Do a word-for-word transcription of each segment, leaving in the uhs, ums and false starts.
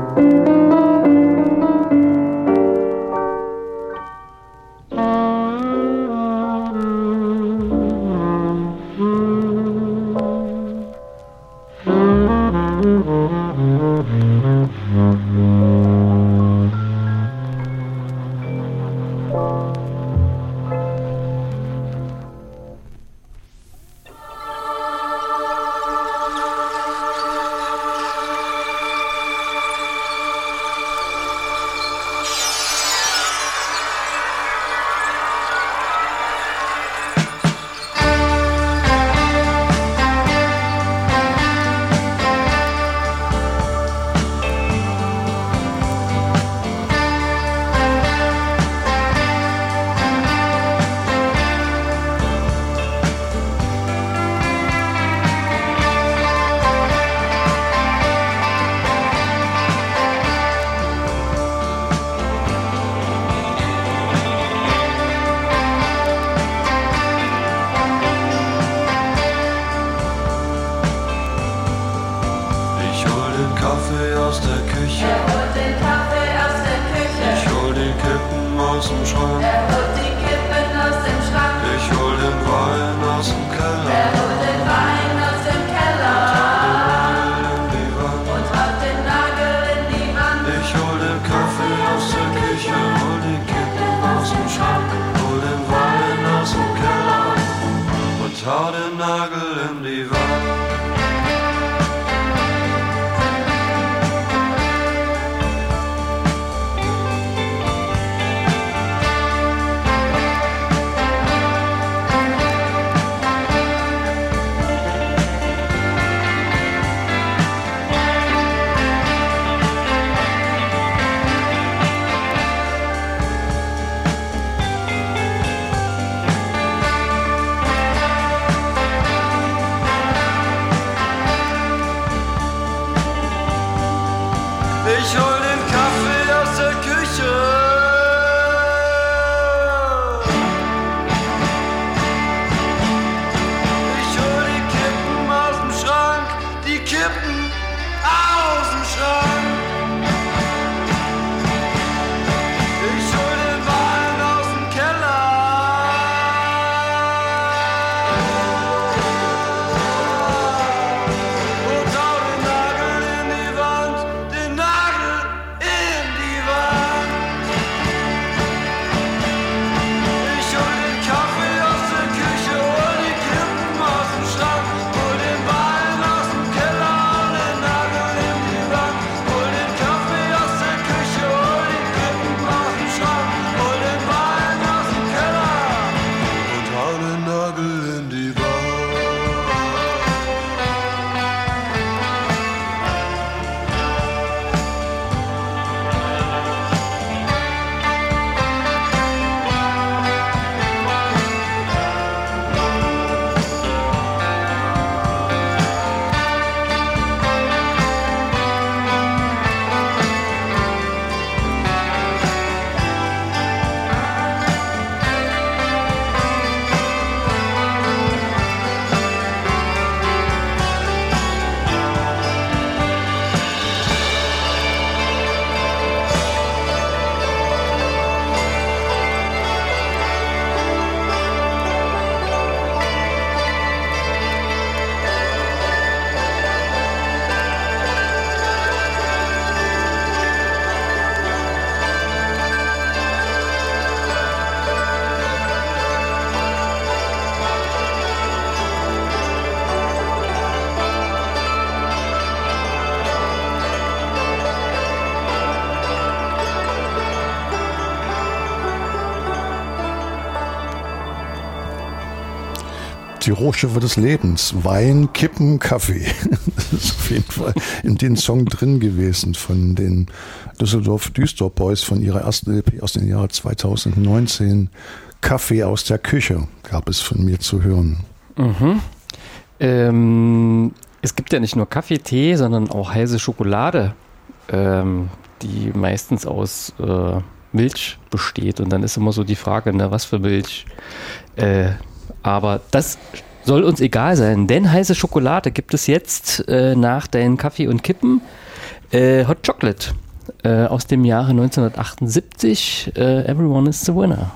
Die Rohstoffe des Lebens. Wein, Kippen, Kaffee. Das ist auf jeden Fall in den Song drin gewesen von den Düsseldorf Düstor Boys von ihrer ersten L P aus dem Jahr zweitausendneunzehn. Kaffee aus der Küche gab es von mir zu hören. Mhm. Ähm, es gibt ja nicht nur Kaffee, Tee, sondern auch heiße Schokolade, ähm, die meistens aus äh, Milch besteht. Und dann ist immer so die Frage, ne, was für Milch. Äh, aber das soll uns egal sein, denn heiße Schokolade gibt es jetzt äh, nach deinen Kaffee und Kippen Äh, Hot Chocolate äh, aus dem Jahre neunzehnhundertachtundsiebzig. Äh, Everyone is the Winner.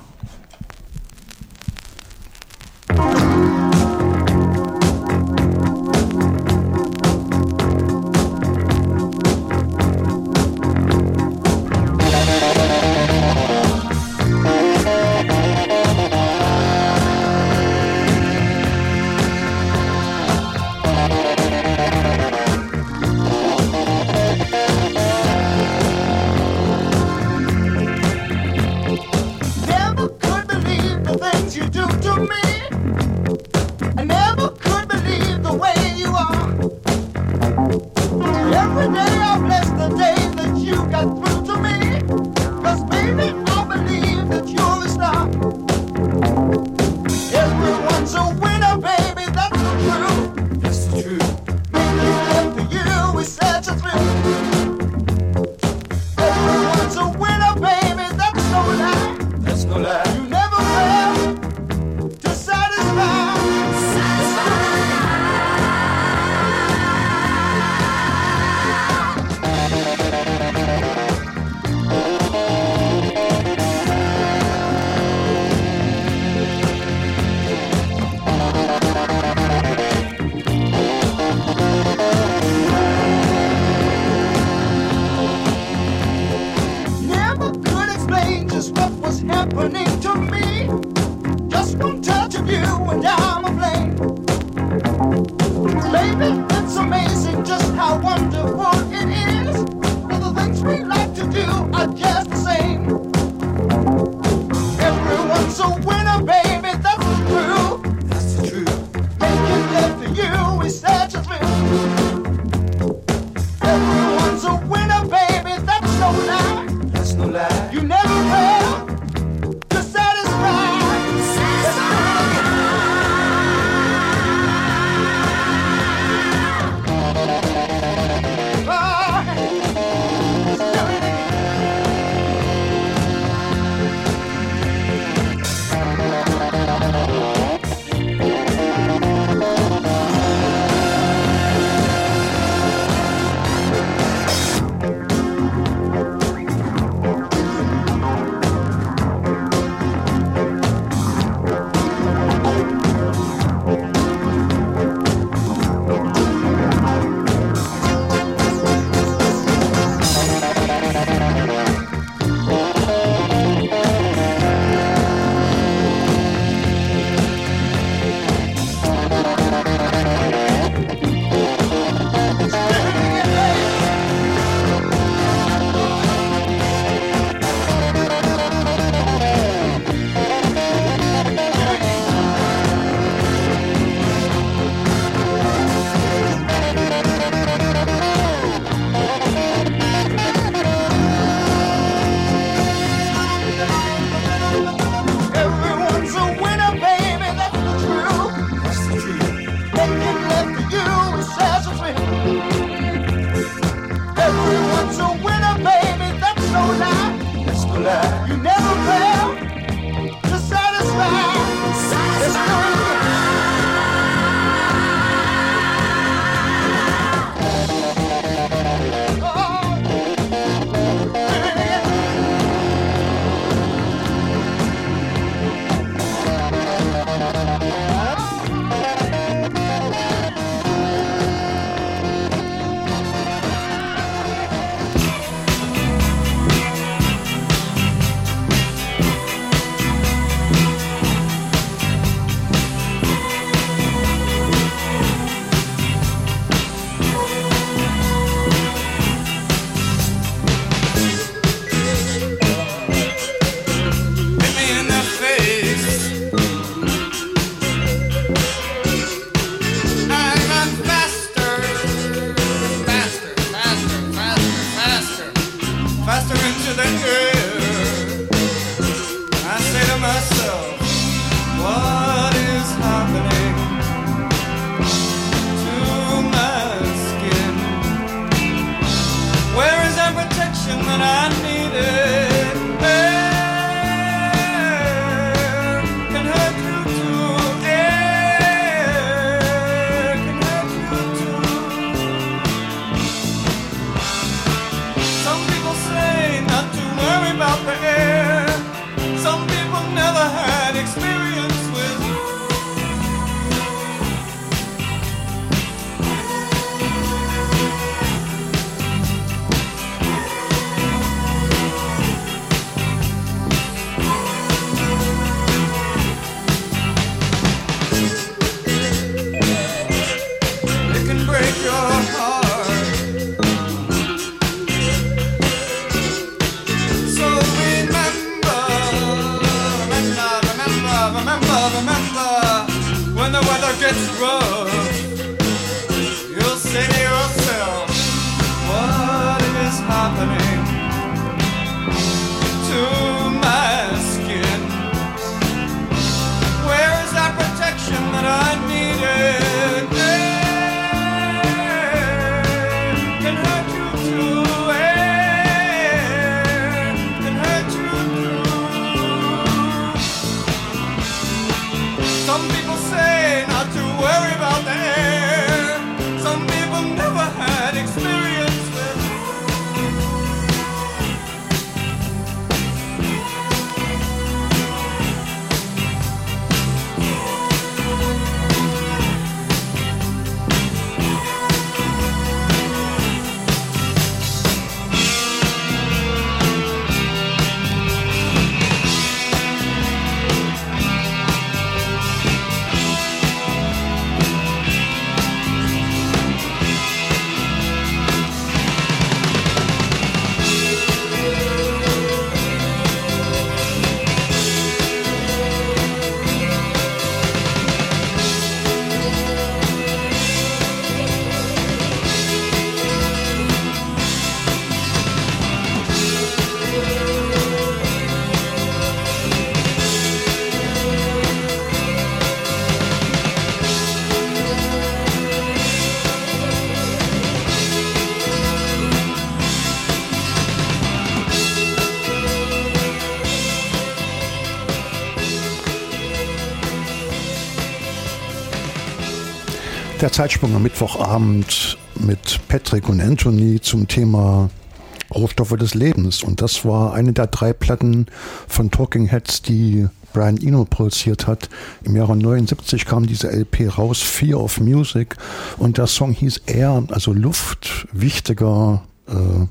Der Zeitsprung am Mittwochabend mit Patrick und Anthony zum Thema Rohstoffe des Lebens. Und das war eine der drei Platten von Talking Heads, die Brian Eno produziert hat. Im Jahre neunundsiebzig kam diese L P raus, Fear of Music. Und der Song hieß Air, also Luft, wichtiger äh,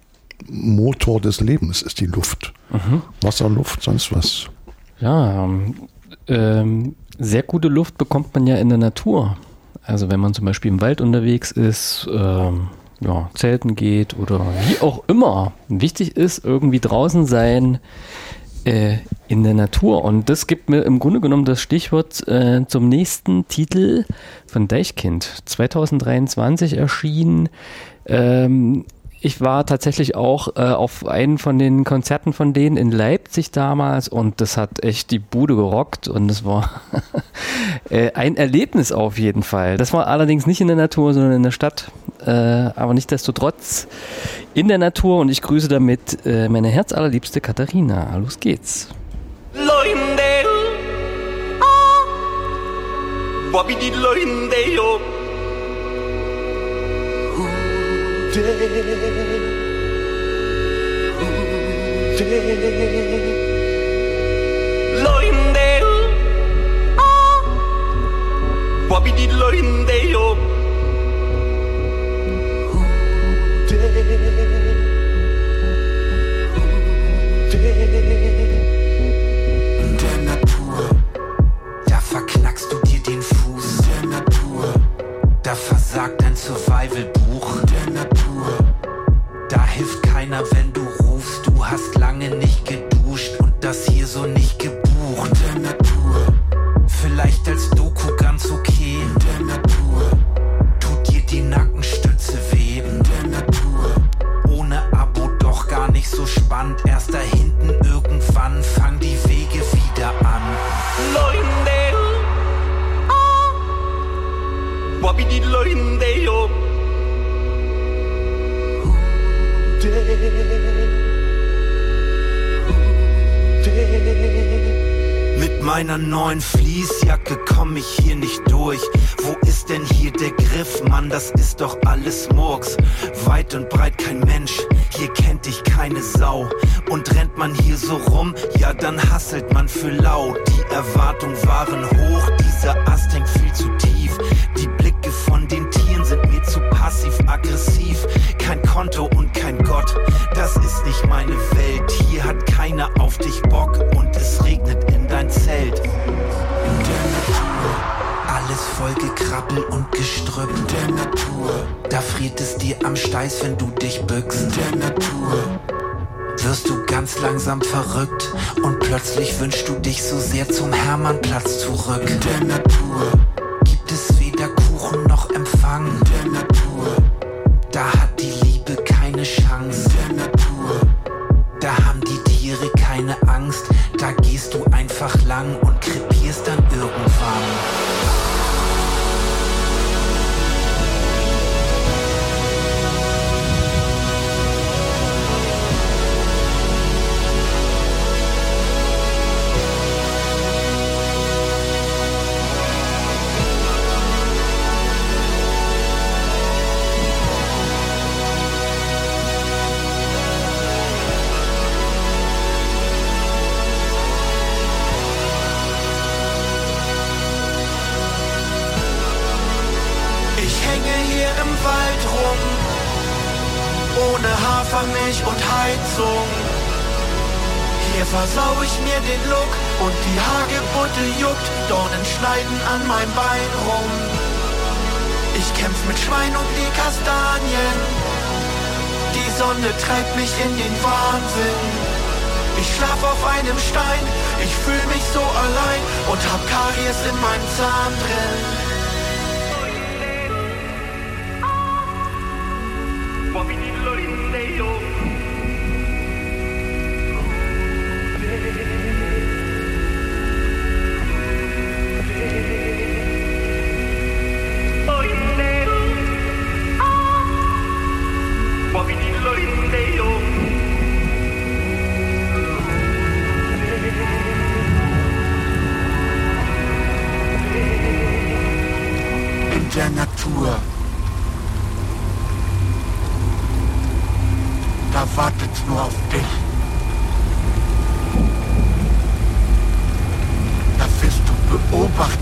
Motor des Lebens ist die Luft. Mhm. Wasser, Luft, sonst was. Ja, ähm, sehr gute Luft bekommt man ja in der Natur. Also wenn man zum Beispiel im Wald unterwegs ist, ähm, ja, zelten geht oder wie auch immer. Wichtig ist irgendwie draußen sein äh, in der Natur. Und das gibt mir im Grunde genommen das Stichwort äh, zum nächsten Titel von Deichkind. zwanzig dreiundzwanzig erschienen. Ähm, Ich war tatsächlich auch äh, auf einen von den Konzerten von denen in Leipzig damals und das hat echt die Bude gerockt und es war äh, ein Erlebnis auf jeden Fall. Das war allerdings nicht in der Natur, sondern in der Stadt, äh, aber nichtsdestotrotz in der Natur und ich grüße damit äh, meine herzallerliebste Katharina. Los geht's. Loindeo, ah, Bobby di Loindeo, in der Natur, da verknackst du dir den Fuß. In der Natur, da versagt dein Survival-Buch. In der Natur, da hilft keiner, wenn du rufst. Du hast lange nicht geduscht und das hier so nicht gebucht. In der Natur, vielleicht als Doku ganz okay. In der Natur, tut dir die Nackenstütze weh. In der Natur, ohne Abo doch gar nicht so spannend. Erst da hinten irgendwann fangen die Wege wieder an. Loindeo, ah, Bobby di Loindeo. Mit meiner neuen Fließjacke komm ich hier nicht durch. Wo ist denn hier der Griff? Mann, das ist doch alles Murks. Weit und breit kein Mensch, hier kennt dich keine Sau. Und rennt man hier so rum, ja dann hasselt man für lau. Die Erwartungen waren hoch, dieser Ast hängt viel zu tief. Die Blicke von den Tieren sind mir zu passiv-aggressiv. Kein Konto und kein Gott, das ist nicht meine Welt. Hier hat keiner auf dich Bock und es regnet in dein Zelt. In der Natur, alles voll Gekrabbel und Gestrüpp. In der Natur, da friert es dir am Steiß, wenn du dich bückst. In der Natur, wirst du ganz langsam verrückt und plötzlich wünschst du dich so sehr zum Hermannplatz zurück. In der Natur, gibt es weder Kuchen noch Empfang. In der Natur, da hat die Liebe keine Chance. In der Natur, Hafermilch und Heizung. Hier versau ich mir den Look und die Hagebutte juckt, Dornen schneiden an meinem Bein rum. Ich kämpf mit Schwein und die Kastanien, die Sonne treibt mich in den Wahnsinn. Ich schlaf auf einem Stein, ich fühl mich so allein und hab Karies in meinem Zahn drin. In der Natur, da wartet's nur auf dich. Da wirst du beobachtet.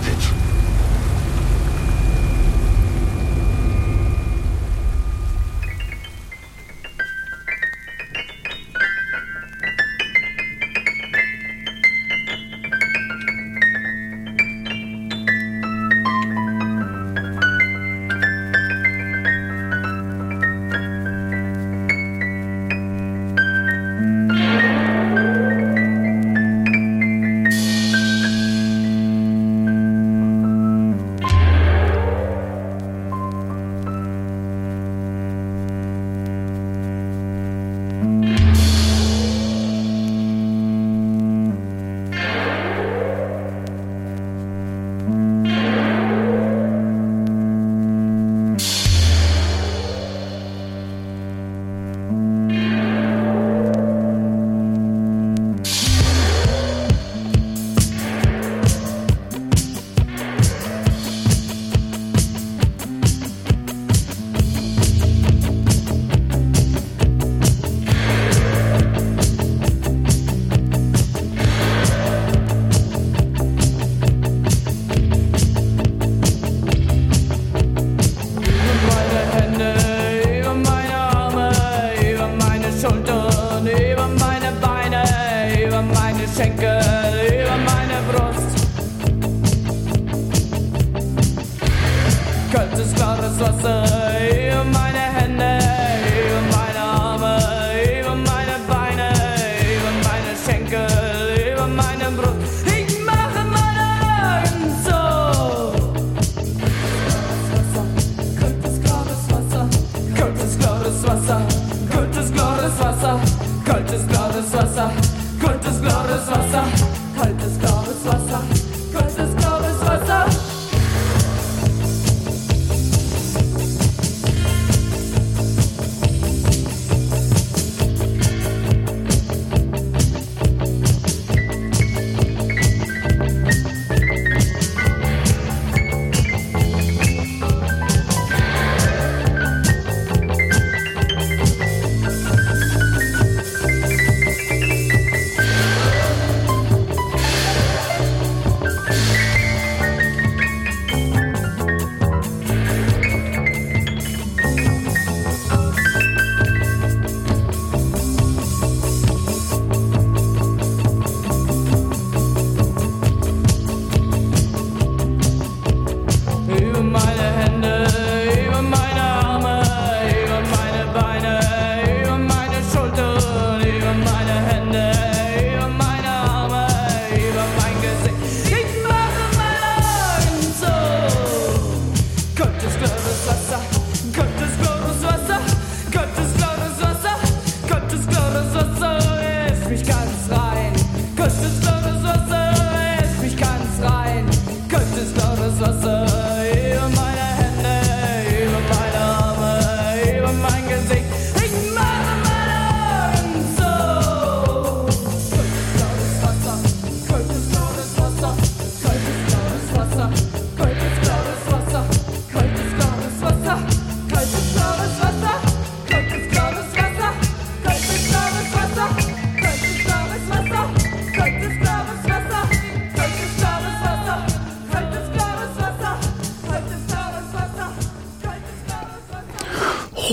Kaltes, klares Wasser, kaltes, klares Wasser, kaltes, klares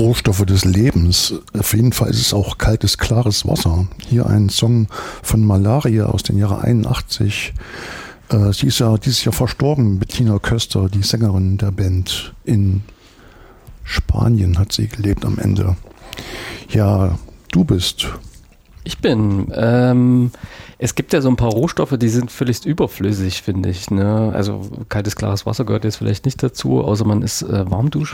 Rohstoffe des Lebens. Auf jeden Fall ist es auch kaltes, klares Wasser. Hier ein Song von Malaria aus dem Jahre einundachtzig. Äh, sie ist ja dieses Jahr verstorben, Bettina Köster, die Sängerin der Band. In Spanien hat sie gelebt am Ende. Ja, du bist... Ich bin. Ähm, es gibt ja so ein paar Rohstoffe, die sind völlig überflüssig, finde ich. Ne? Also kaltes, klares Wasser gehört jetzt vielleicht nicht dazu, außer man ist äh, Warmduscher.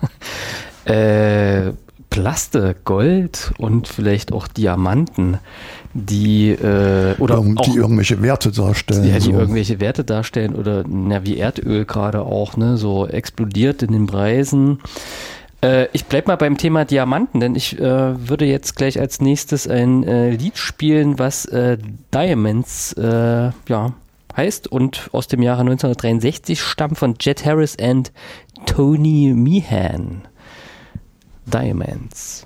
äh, Plaste, Gold und vielleicht auch Diamanten, die äh, oder Irgend, auch, die irgendwelche Werte darstellen. Ja, die so. irgendwelche Werte darstellen oder na, wie Erdöl gerade auch, ne, so explodiert in den Preisen. Ich bleib mal beim Thema Diamanten, denn ich äh, würde jetzt gleich als nächstes ein äh, Lied spielen, was äh, Diamonds äh, ja, heißt und aus dem Jahre neunzehnhundertdreiundsechzig stammt von Jet Harris and Tony Meehan. Diamonds.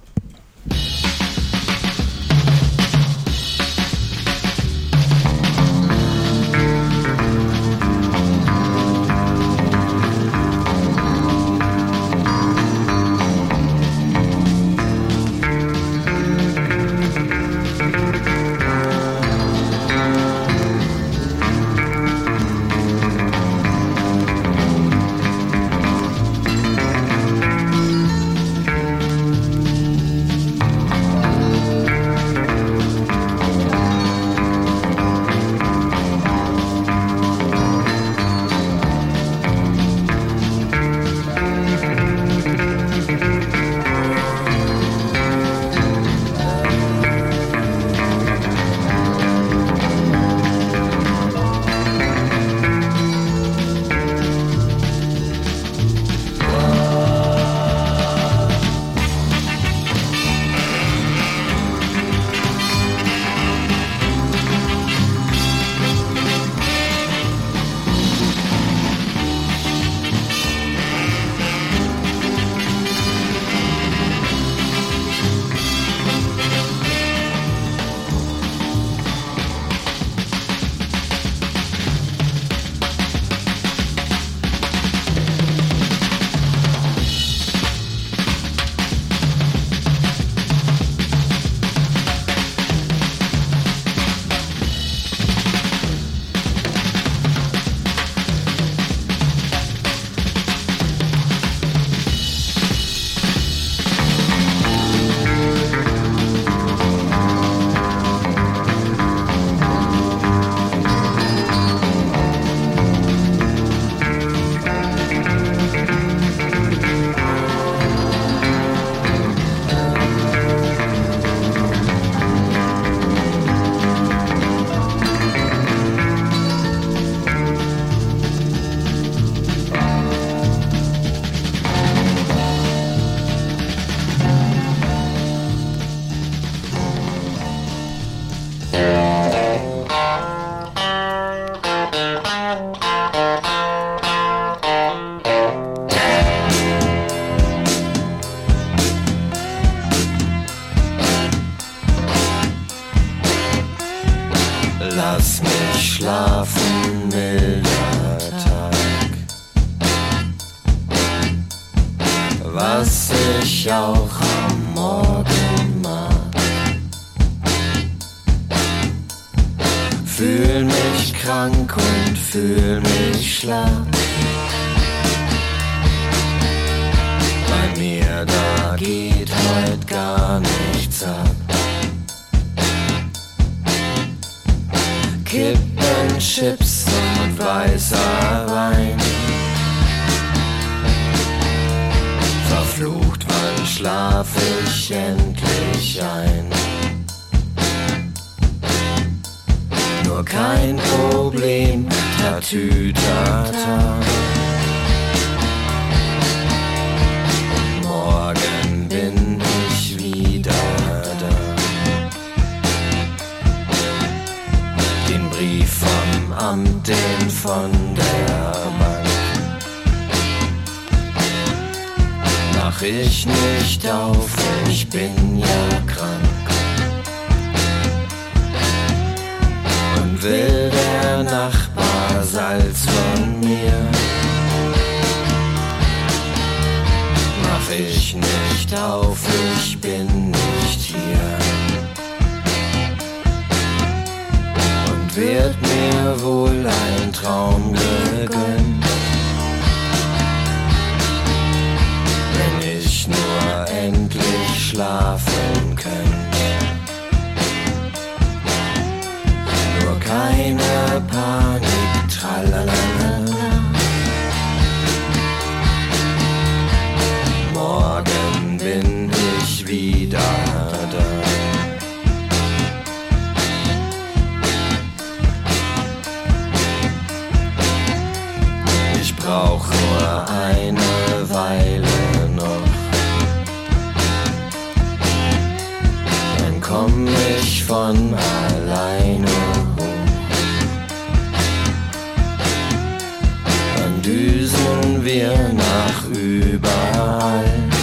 Lass mich schlafen, milder Tag. Was ich auch am Morgen mag. Fühl mich krank und fühl mich schlapp. Bei mir da geht heut gar nichts ab. Kippen, Chips und weißer Wein. Verflucht, wann schlaf ich endlich ein? Nur kein Problem, tatütata. Morgen bin ich wieder da. Den Brief vom Amt, den von der Bank, mach ich nicht auf, ich bin ja krank. Und will der Nachbar Salz von mir, mach wach ich nicht auf, ich bin nicht hier. Und wird mir wohl ein Traum gegönnt, wenn ich nur endlich schlafen könnte. Nur keine Panik, tralalala. Morgen bin ich wieder da. Ich brauch nur eine Weile noch, dann komm ich von alleine hoch. Dann düsen wir nach überall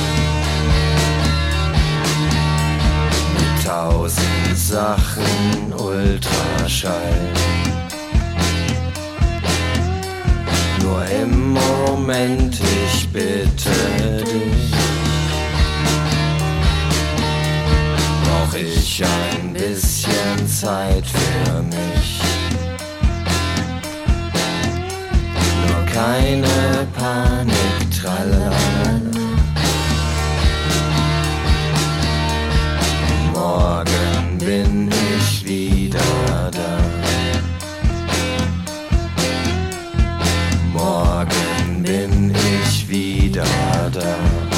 mit tausend Sachen Ultraschall. Nur im Moment, ich bitte dich, brauch ich ein bisschen Zeit für mich. Nur keine Panik, tralala. Morgen bin ich wieder da. Morgen bin ich wieder da.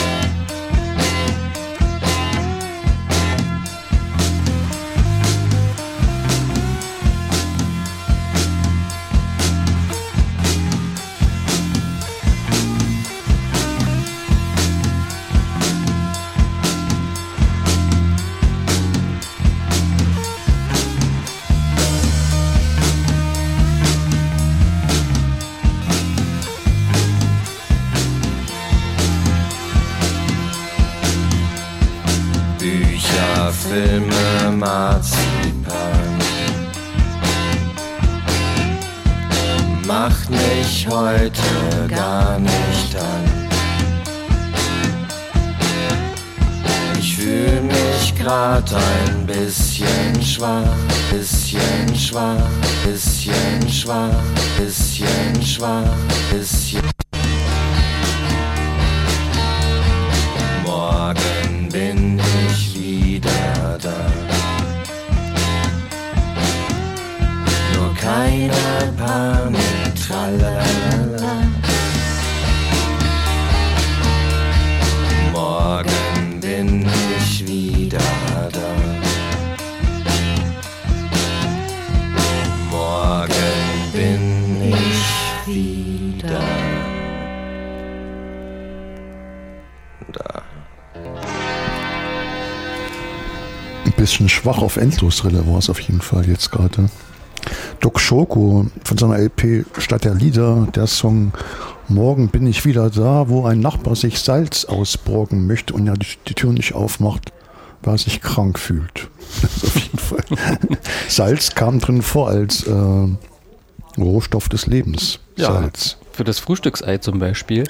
Filme, Marzipan, macht mich heute gar nicht an. Ich fühl mich grad ein bisschen schwach, bisschen schwach, bisschen schwach, bisschen schwach, bisschen. Morgen bin ich wieder da. Nur keine Panik, tralala. Morgen bin ich wieder da. Morgen bin ich wieder da. Ein bisschen schwach auf Endlosrille war es auf jeden Fall jetzt gerade. Doc Schoko von seiner L P Stadt der Lieder, der Song Morgen bin ich wieder da, wo ein Nachbar sich Salz ausborgen möchte und ja die, die Tür nicht aufmacht, weil er sich krank fühlt. Das ist auf jeden Fall. Salz kam drin vor als äh, Rohstoff des Lebens. Ja, Salz. Für das Frühstücksei zum Beispiel.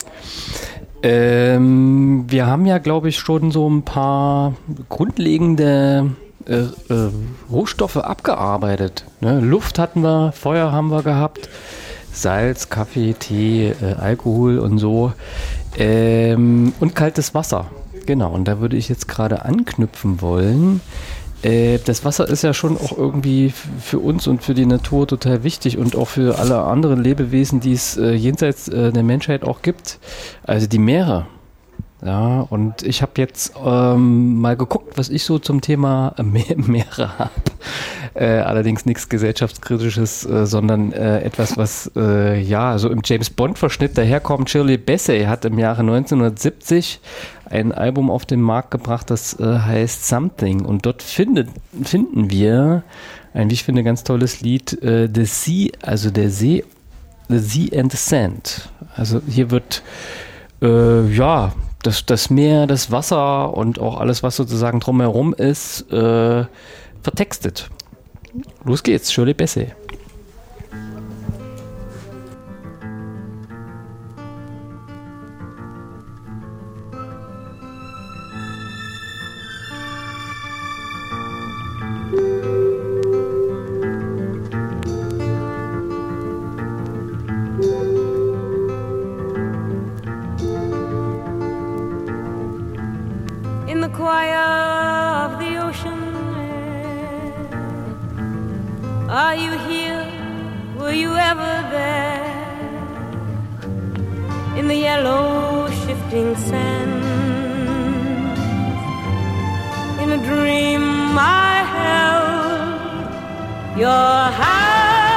Ähm, wir haben ja, glaube ich, schon so ein paar grundlegende äh, äh, Rohstoffe abgearbeitet. Ne? Luft hatten wir, Feuer haben wir gehabt, Salz, Kaffee, Tee, äh, Alkohol und so. Ähm, und kaltes Wasser. Genau, und da würde ich jetzt gerade anknüpfen wollen. Äh, das Wasser ist ja schon auch irgendwie f- für uns und für die Natur total wichtig und auch für alle anderen Lebewesen, die es äh, jenseits äh, der Menschheit auch gibt. Also die Meere. Ja, und ich habe jetzt ähm, mal geguckt, was ich so zum Thema Me- Meere habe. Äh, allerdings nichts gesellschaftskritisches, äh, sondern äh, etwas, was äh, ja so im James-Bond-Verschnitt daherkommt. Shirley Bassey hat im Jahre neunzehnhundertsiebzig ein Album auf den Markt gebracht, das äh, heißt Something. Und dort findet, finden wir ein, wie ich finde, ganz tolles Lied, äh, The Sea, also der See, The Sea and the Sand. Also hier wird äh, ja das, das Meer, das Wasser und auch alles, was sozusagen drumherum ist, äh, vertextet. Los geht's, Shirley Bassey. Are you here? Were you ever there? In the yellow shifting sand, in a dream I held your hand.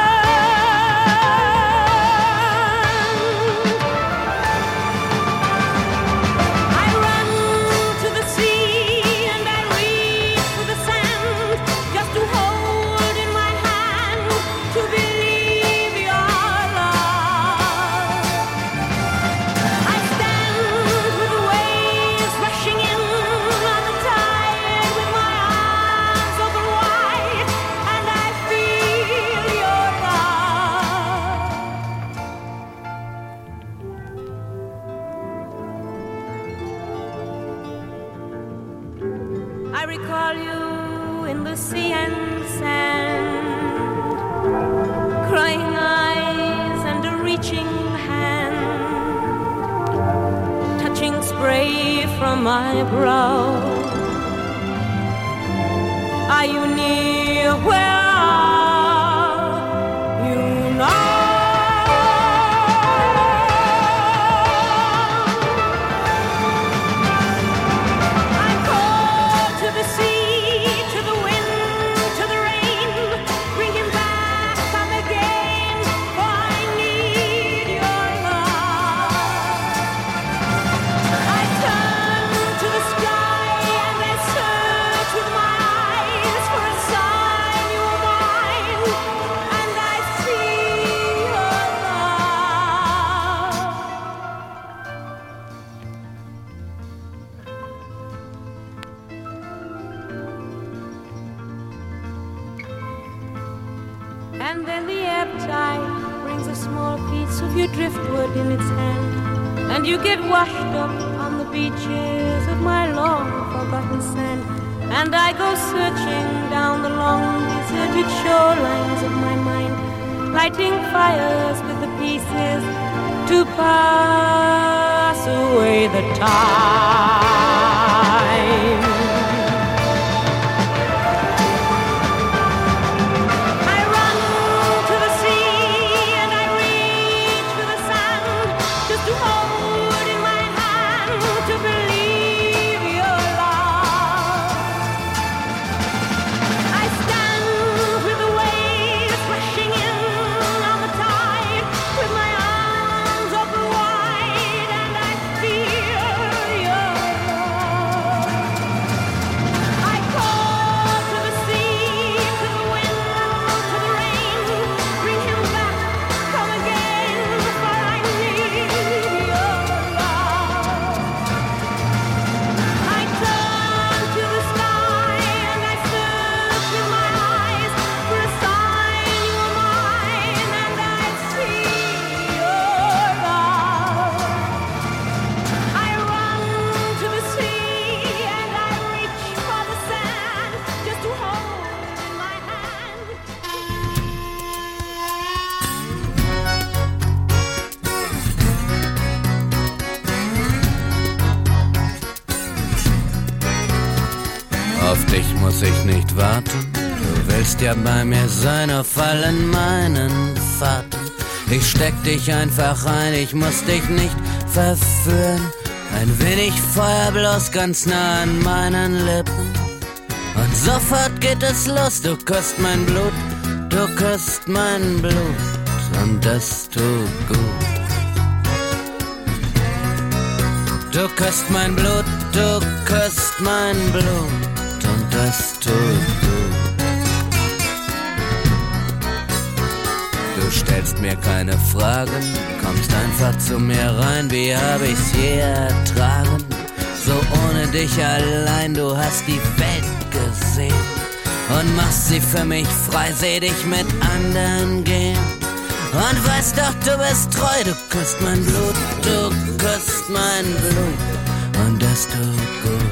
From my brow, are you near? Where are you now? I call to the sea, to the wind, to the rain, bring him back, come again, for I need your love. I turn and then the ebb tide brings a small piece of your driftwood in its hand, and you get washed up on the beaches of my long forgotten sand, and I go searching down the long deserted shorelines of my mind, lighting fires with the pieces to pass away the time. Auf dich muss ich nicht warten, du willst ja bei mir sein auf allen meinen Fahrten. Ich steck dich einfach ein, ich muss dich nicht verführen. Ein wenig Feuer bloß ganz nah an meinen Lippen. Und sofort geht es los, du küsst mein Blut, du küsst mein Blut. Und das tut gut. Du küsst mein Blut, du küsst mein Blut. Und das tut gut. Du stellst mir keine Fragen, kommst einfach zu mir rein, wie hab ich's je ertragen? So ohne dich allein, du hast die Welt gesehen und machst sie für mich frei, seh dich mit anderen gehen. Und weißt doch, du bist treu, du küsst mein Blut, du küsst mein Blut. Und das tut gut.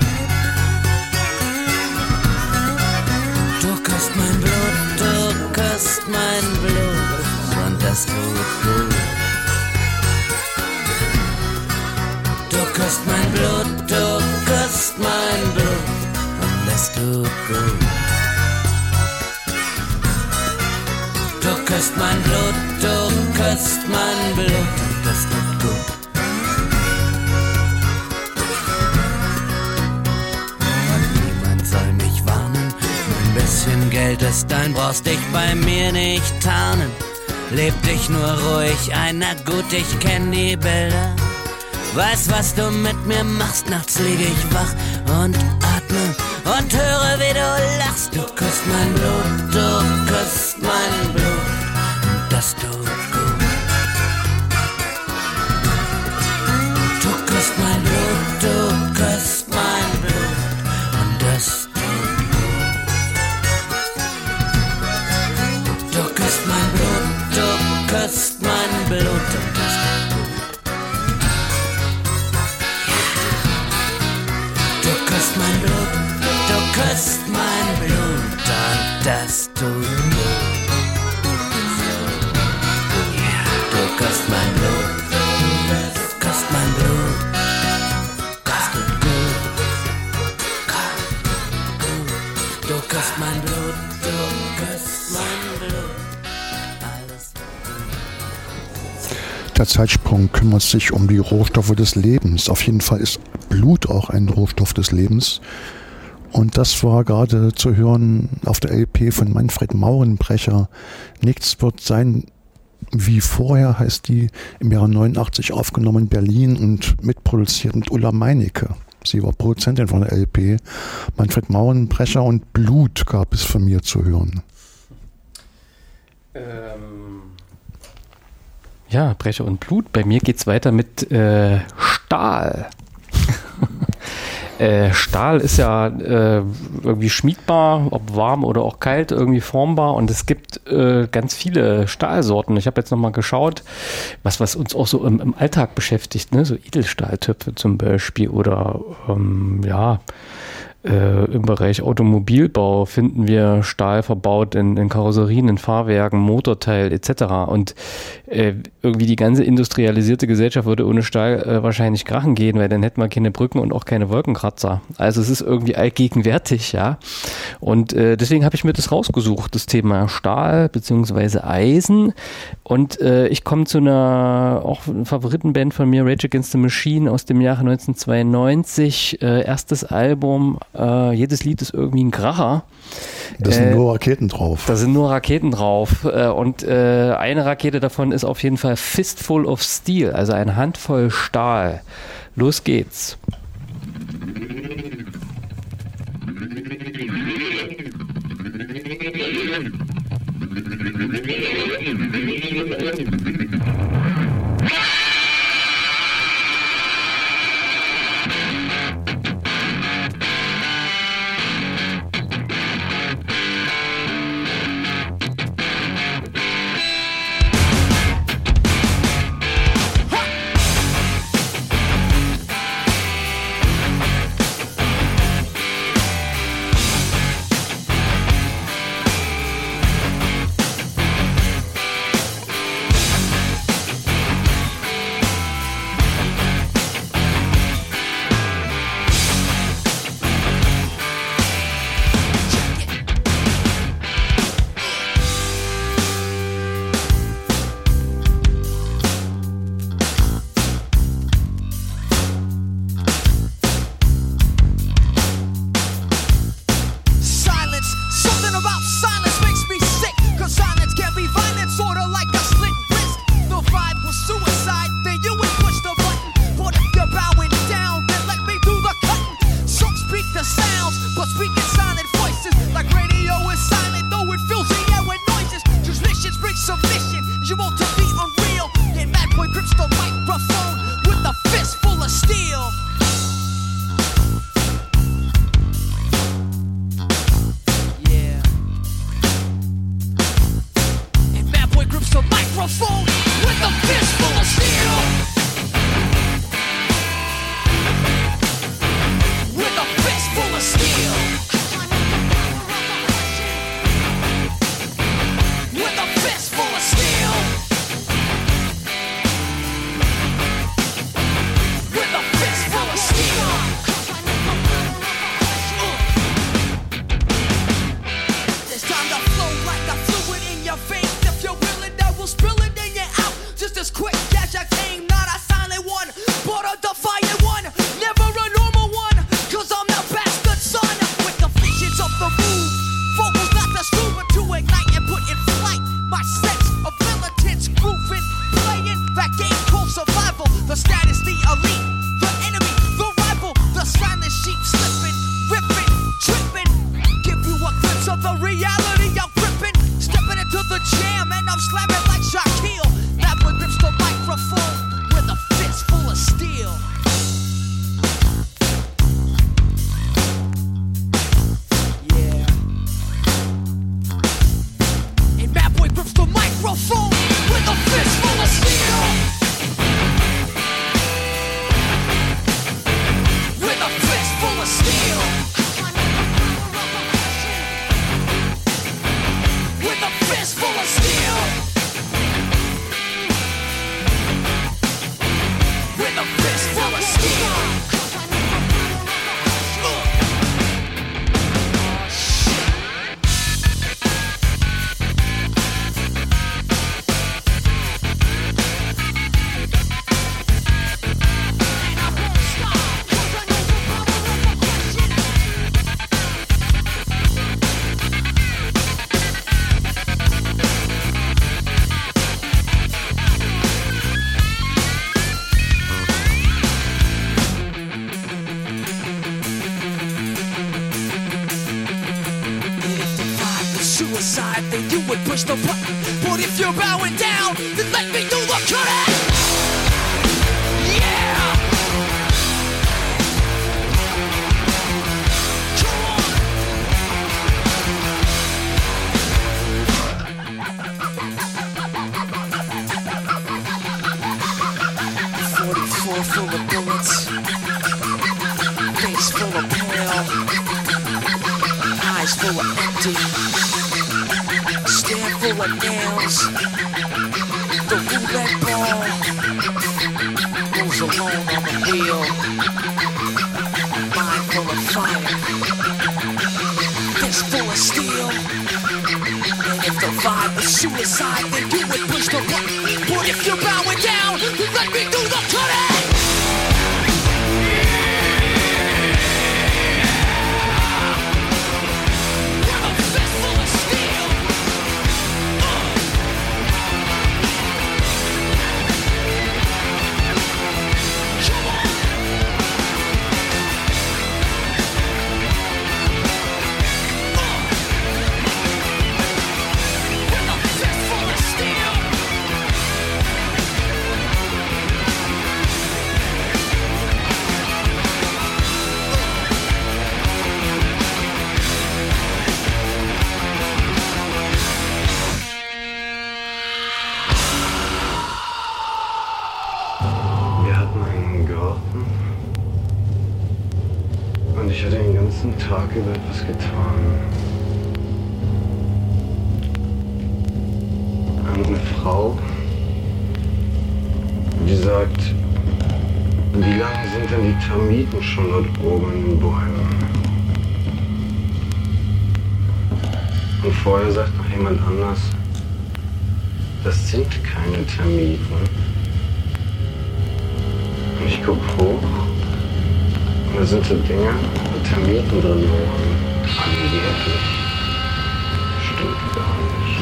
Du küsst mein Blut, du küsst mein Blut. Und das tut gut. Du küsst mein Blut, du küsst mein Blut. Und das tut gut. Du küsst mein Blut, du küsst mein Blut und das tut gut. Und niemand soll mich warnen, ein bisschen Geld ist dein, brauchst dich bei mir nicht tarnen. Leb dich nur ruhig ein, na gut, ich kenn die Bilder. Weiß, was du mit mir machst, nachts lieg ich wach und atme und höre, wie du lachst. Du küsst mein Blut, du küsst mein Blut und das tut gut. Du küsst mein Blut, du küsst mein Blut und das tut gut. Du küsst mein Blut, du küsst mein Blut und das tut gut. Du küsst mein Blut, du küsst mein Blut und das tut gut. Du küsst mein Blut, du küsst mein Blut, das tut gut. Du küsst mein Blut, du küsst mein Blut. Alles Der Zeitsprung kümmert sich um die Rohstoffe des Lebens. Auf jeden Fall ist Blut auch ein Rohstoff des Lebens. Und das war gerade zu hören auf der L P von Manfred Maurenbrecher. Nichts wird sein wie vorher, heißt die, im Jahre neunundachtzig aufgenommen in Berlin und mitproduziert mit Ulla Meinecke. Sie war Produzentin von der L P. Manfred Maurenbrecher und Blut gab es von mir zu hören. Ähm ja, Brecher und Blut. Bei mir geht's weiter mit äh, Stahl. äh, Stahl ist ja äh, irgendwie schmiedbar, ob warm oder auch kalt, irgendwie formbar, und es gibt äh, ganz viele Stahlsorten. Ich habe jetzt nochmal geschaut, was, was uns auch so im, im Alltag beschäftigt, ne? So Edelstahltöpfe zum Beispiel oder ähm, ja, Äh, im Bereich Automobilbau finden wir Stahl verbaut in, in Karosserien, in Fahrwerken, Motorteil et cetera. Und äh, irgendwie die ganze industrialisierte Gesellschaft würde ohne Stahl äh, wahrscheinlich krachen gehen, weil dann hätten wir keine Brücken und auch keine Wolkenkratzer. Also es ist irgendwie allgegenwärtig, ja. Und äh, deswegen habe ich mir das rausgesucht, das Thema Stahl bzw. Eisen. Und äh, ich komme zu einer auch Favoritenband von mir, Rage Against the Machine aus dem Jahre neunzehnhundertzweiundneunzig. Äh, erstes Album. Uh, jedes Lied ist irgendwie ein Kracher. Da sind äh, nur Raketen drauf. Da sind nur Raketen drauf. Uh, und uh, eine Rakete davon ist auf jeden Fall Fistful of Steel, also eine Handvoll Stahl. Los geht's. It's time to flow like a fluid in your veins. If just as quick as I came, not a silent one, but a defiant one, never a normal one, cause I'm the bastard son, with the visions of the move, vocals not the scuba to ignite and put in flight, my sense of militants grooving, playing that game called survival, the status, the elite, the enemy, the rival, the silent sheep slipping, ripping, tripping, give you a glimpse of the reality I'm gripping, stepping into the jam and I'm slamming like Shaquille, that one grips the microphone with a fist full of steel. Yeah. And Bad Boy grips the microphone with a fist full of steel. With a fist full of steel. With a fist full of steel. With a fist full of steel. Suicide, then you would push the button. But if you're bowing down, then let me do the cutting. Yeah. Come on. forty-four full of bullets, face full of pale, eyes full of empty. Stand full of nails, the roulette ball rolls alone on the wheel, mind full of fire, fist full of steel, and if the vibe was suicide, then you would push the button, but if you're bowing down, then let me do the cutting! Tag über etwas getan. Eine Frau, die sagt, wie lange sind denn die Termiten schon dort oben in den Bäumen? Und vorher sagt noch jemand anders, das sind keine Termiten. Und ich guck hoch. Und da sind so Dinge, wo Termiten drin waren. Angeblich. Stimmt gar nicht.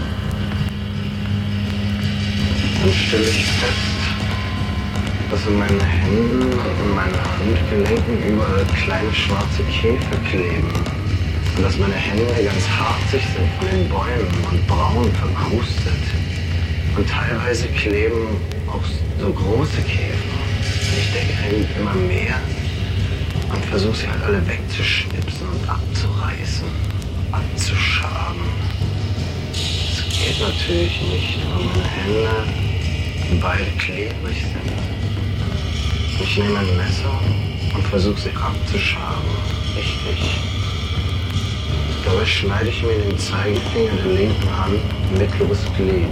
Dann stelle ich fest, dass in meinen Händen und in meinen Handgelenken überall kleine schwarze Käfer kleben. Und dass meine Hände ganz harzig sind von den Bäumen und braun verkrustet. Und teilweise kleben auch so große Käfer. Und ich denke eigentlich immer mehr. Und versuche sie halt alle wegzuschnipsen und abzureißen, abzuschaben. Das geht natürlich nicht, weil meine Hände beide klebrig sind. Ich nehme ein Messer und versuche sie abzuschaben. Richtig. Dabei schneide ich mir den Zeigefinger der linken Hand mittleres Glied.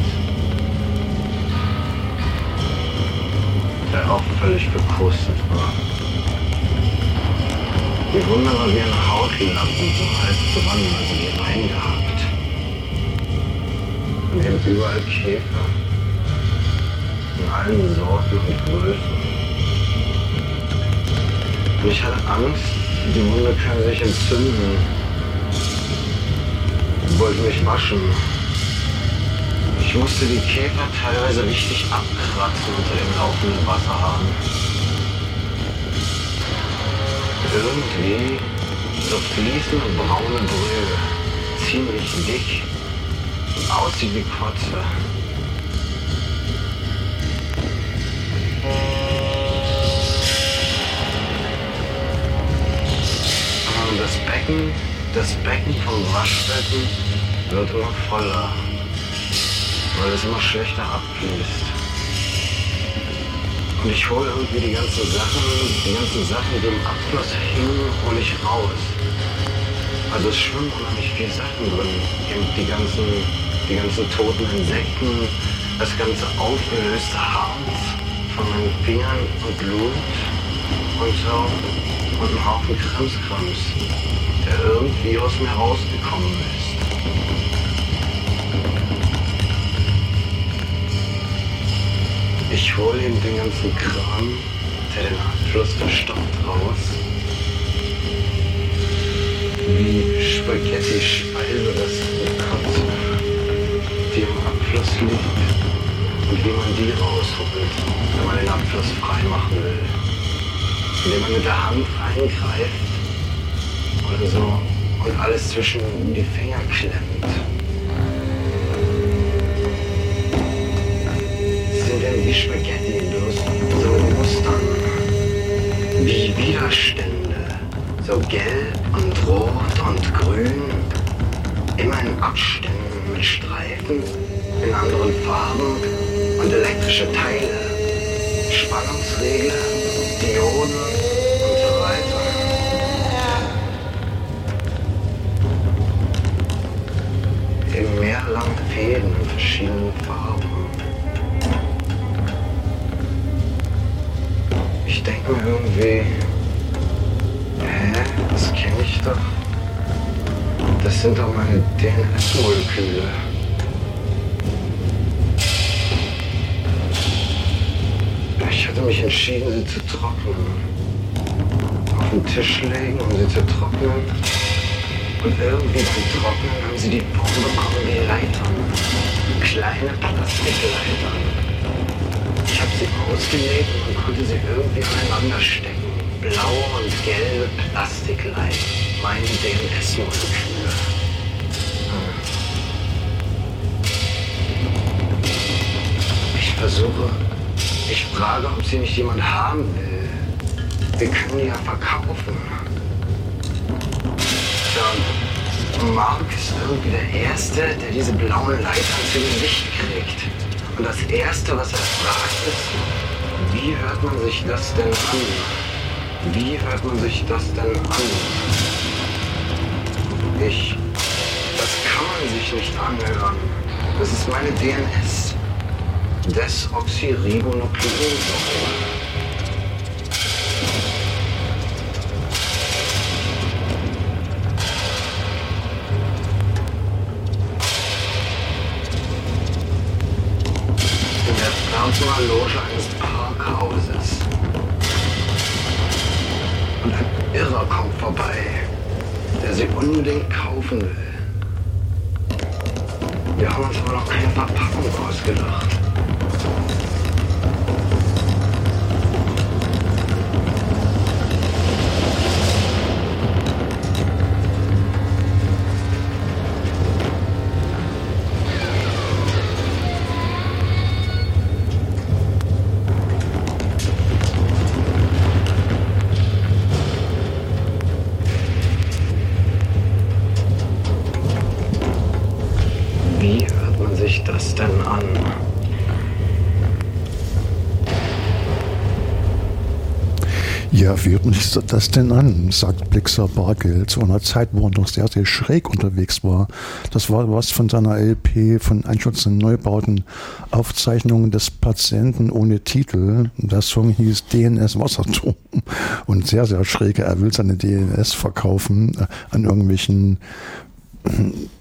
Der auch völlig verkrustet war. Die Wunde war wie ein Hautlappen, so halb dran, also wie eingehakt. Und eben überall Käfer. allen Sorten und Größen. Und ich hatte Angst, die Wunde könnte sich entzünden. Ich wollte mich waschen. Ich musste die Käfer teilweise richtig abkratzen unter dem laufenden Wasserhahn. Irgendwie so fließende braune Brühe, ziemlich dick, aussieht wie Kotze. Und das Becken, das Becken vom Waschbecken wird immer voller, weil es immer schlechter abfließt. Und ich hole irgendwie die ganzen Sachen, die ganzen Sachen, die im Abfluss hingen, hole ich raus. Also es schwimmen unheimlich viele Sachen drin. Die ganzen, die ganzen toten Insekten, das ganze aufgelöste Harz von meinen Fingern und Blut und so. Und ein Haufen Krimskrams, der irgendwie aus mir rausgekommen ist. Ich hole ihm den ganzen Kram, der den Abfluss verstopft, raus. Wie Spaghetti-Speise, das Kotze, die im Abfluss liegt. Und wie man die rausholt, wenn man den Abfluss frei machen will. Indem man mit der Hand eingreift oder so und alles zwischen die Finger klemmt. Sie sind wie Spaghetti, bloß so mit Mustern, wie Widerstände, so gelb und rot und grün, immer in Abständen mit Streifen in anderen Farben und elektrische Teile, Spannungsregler, Dioden und so weiter. Eben mehrlange Fäden in verschiedenen Farben. Ich denke mir irgendwie, hä, das kenne ich doch. Das sind doch meine D N S-Moleküle. Ich hatte mich entschieden, sie zu trocknen. Auf den Tisch legen, um sie zu trocknen. Und irgendwie beim Trocknen haben sie die Form bekommen wie Leitern. Kleine Plastikleitern. Ich habe sie ausgelegt und konnte sie irgendwie aneinander stecken. Blaue und gelbe Plastikleitern. Meine D N S-Moleküle. Ich versuche... Ich frage, ob sie nicht jemand haben will. Wir können die ja verkaufen. Ja, Mark ist irgendwie der Erste, der diese blauen Leitern zu Gesicht kriegt. Und das Erste, was er fragt, ist, wie hört man sich das denn an? Wie hört man sich das denn an? Ich, das kann man sich nicht anhören. Das ist meine D N S. Desoxyribonukleinsäure. In der Plasma-Loge eines Parkhauses. Und ein Irrer kommt vorbei, der sie unbedingt kaufen will. Wir haben uns aber noch keine Verpackung ausgedacht. Wie hört man sich das denn an? Ja, wie hört man sich das denn an, sagt Blixer Bargeld, zu einer Zeit, wo er noch sehr, sehr schräg unterwegs war. Das war was von seiner L P von Einsturz in Neubauten, Aufzeichnungen des Patienten ohne Titel. Der Song hieß D N S Wasserturm und sehr, sehr schräge. Er will seine D N S verkaufen an irgendwelchen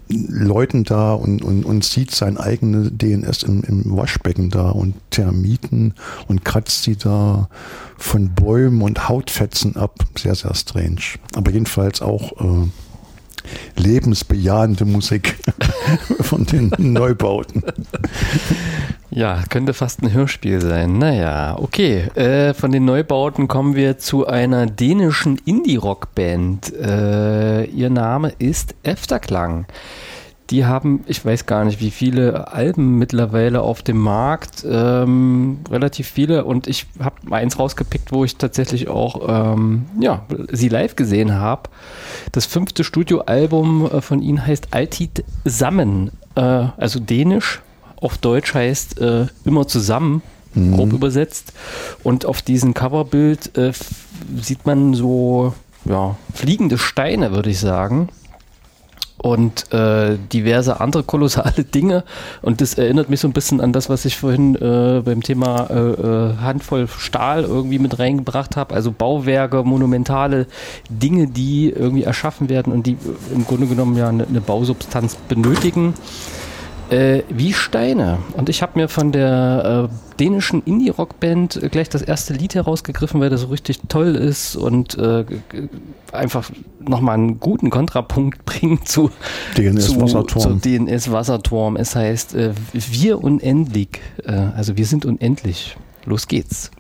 Leuten da und, und, und sieht sein eigenes D N S im, im Waschbecken da und Termiten und kratzt sie da von Bäumen und Hautfetzen ab. Sehr, sehr strange. Aber jedenfalls auch äh, lebensbejahende Musik von den Neubauten. Ja, könnte fast ein Hörspiel sein. Naja, okay. Äh, von den Neubauten kommen wir zu einer dänischen Indie-Rock-Band. Äh, ihr Name ist Efterklang. Die haben, ich weiß gar nicht, wie viele Alben mittlerweile auf dem Markt, ähm, relativ viele, und ich habe eins rausgepickt, wo ich tatsächlich auch ähm, ja, sie live gesehen habe. Das fünfte Studioalbum äh, von ihnen heißt Altid Sammen, äh, also dänisch, auf Deutsch heißt äh, immer zusammen, mhm. grob übersetzt, und auf diesem Coverbild äh, f- sieht man so ja, fliegende Steine, würde ich sagen. Und äh, diverse andere kolossale Dinge. Und das erinnert mich so ein bisschen an das, was ich vorhin äh, beim Thema äh, äh, Handvoll Stahl irgendwie mit reingebracht habe. Also Bauwerke, monumentale Dinge, die irgendwie erschaffen werden und die im Grunde genommen ja eine, eine Bausubstanz benötigen. Äh, wie Steine. Und ich habe mir von der äh, dänischen Indie-Rock-Band gleich das erste Lied herausgegriffen, weil das so richtig toll ist und äh, g- einfach nochmal einen guten Kontrapunkt bringt zu D N S Wasserturm. Zu D N S Wasserturm. Es heißt äh, Wir unendlich. Äh, also wir sind unendlich. Los geht's.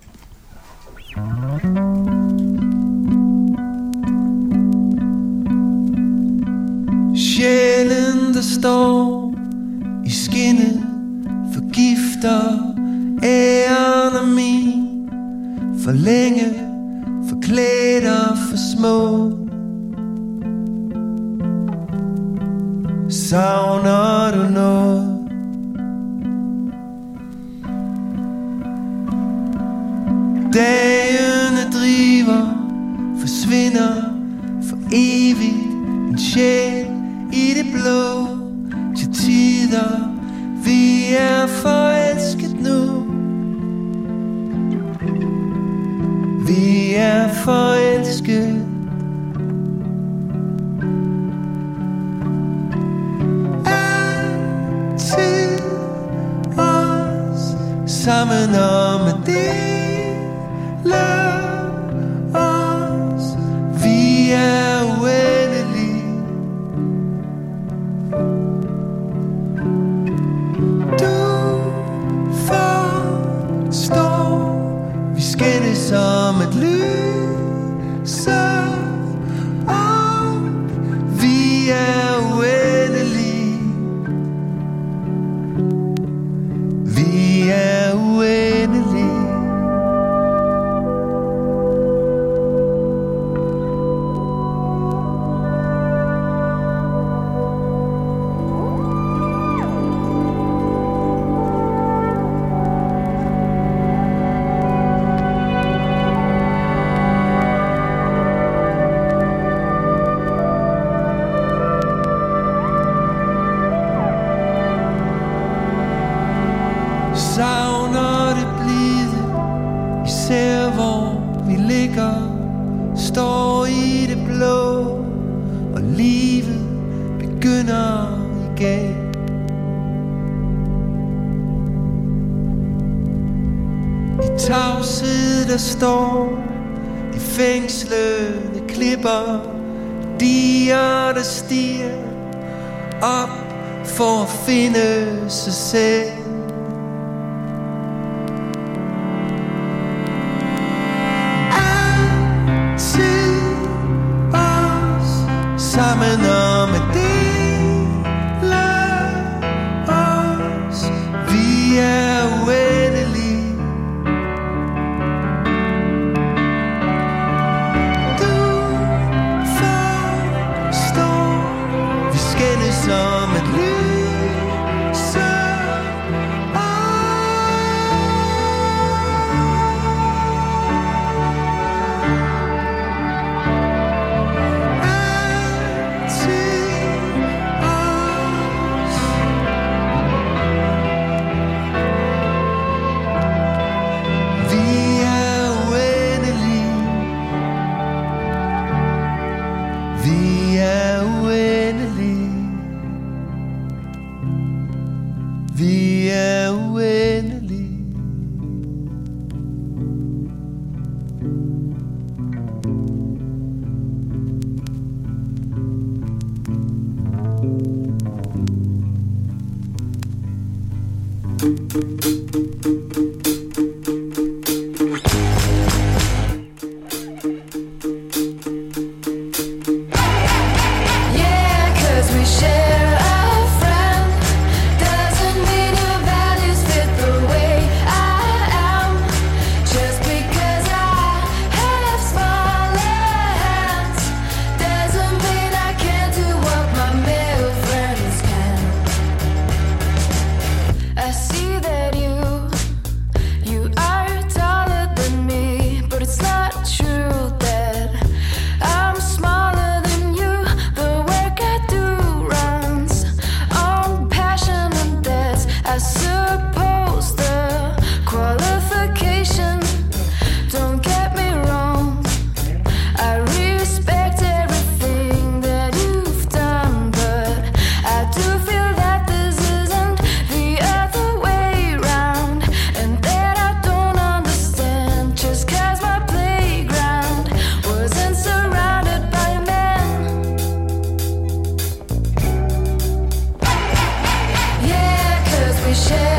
Sjælen der står i skinnet, forgifter æren af min. For længe, forklædt og for små. Savner du noget? Dagene driver, forsvinder for evigt. En sjæl i det blå, til tider vi er forelsket nu. Vi er forelsket. Altid os sammen om at dele os. Vi er uendelige. Vi skændes om at lyse op. Vi er uendelige. Vi er uendelige. Savner det blide, især hvor vi ligger, står i det blå, og livet begynder igen. I tavshed der står de fængslede klipper, diger der stiger op for at finde sig selv. Sammen om at dele os. Vi er uendelige. Du forstår. Vi skændes om at lyse vi er uendelige. share